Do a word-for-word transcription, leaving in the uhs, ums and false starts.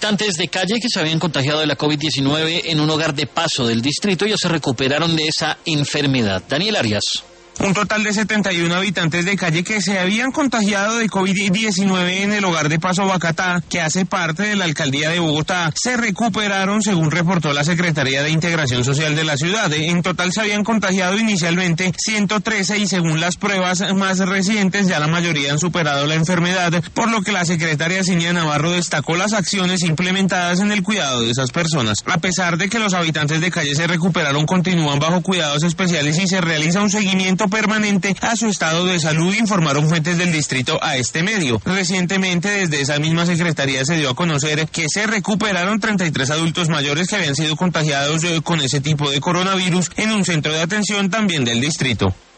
habitantes de calle que se habían contagiado de la COVID diecinueve en un hogar de Paso del distrito ya se recuperaron de esa enfermedad. Daniel Arias. Un total de setenta y uno habitantes de calle que se habían contagiado de COVID diecinueve en el hogar de Paso Bacatá, que hace parte de la alcaldía de Bogotá, se recuperaron según reportó la Secretaría de Integración Social de la ciudad. En total se habían contagiado inicialmente ciento trece y según las pruebas más recientes ya la mayoría han superado la enfermedad, por lo que la secretaria Cinia Navarro destacó las acciones implementadas en el cuidado de esas personas. A pesar de que los habitantes de calle se recuperaron, continúan bajo cuidados especiales y se realiza un seguimiento permanente a su estado de salud, informaron fuentes del distrito a este medio. Recientemente, desde esa misma secretaría se dio a conocer que se recuperaron treinta y tres adultos mayores que habían sido contagiados con ese tipo de coronavirus en un centro de atención también del distrito.